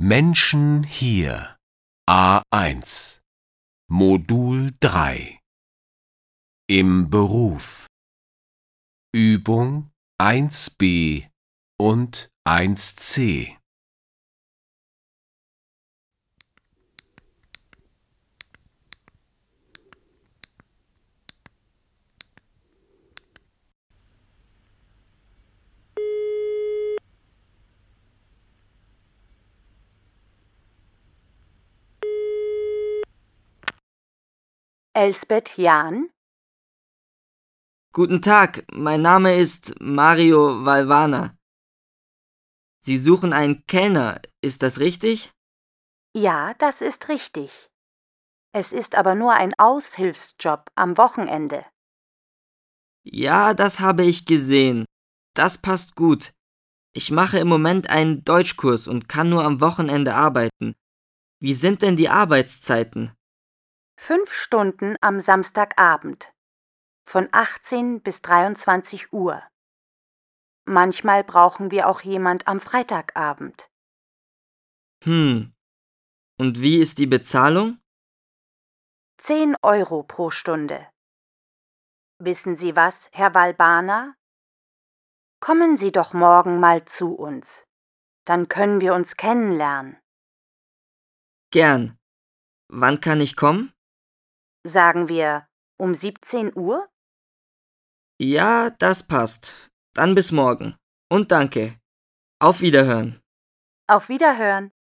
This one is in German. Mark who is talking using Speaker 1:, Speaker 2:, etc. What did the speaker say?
Speaker 1: Menschen hier A1 Modul 3 Im Beruf Übung 1b und 1c.
Speaker 2: Elsbeth Jahn?
Speaker 3: Guten Tag, mein Name ist Mario Valvana. Sie suchen einen Kellner, ist das richtig?
Speaker 2: Ja, das ist richtig. Es ist aber nur ein Aushilfsjob am Wochenende.
Speaker 3: Ja, das habe ich gesehen. Das passt gut. Ich mache im Moment einen Deutschkurs und kann nur am Wochenende arbeiten. Wie sind denn die Arbeitszeiten?
Speaker 2: 5 Stunden am Samstagabend. Von 18 bis 23 Uhr. Manchmal brauchen wir auch jemand am Freitagabend.
Speaker 3: Und wie ist die Bezahlung?
Speaker 2: 10 Euro pro Stunde. Wissen Sie was, Herr Valvana? Kommen Sie doch morgen mal zu uns. Dann können wir uns kennenlernen.
Speaker 3: Gern. Wann kann ich kommen?
Speaker 2: Sagen wir um 17 Uhr?
Speaker 3: Ja, das passt. Dann bis morgen. Und danke. Auf Wiederhören.
Speaker 2: Auf Wiederhören.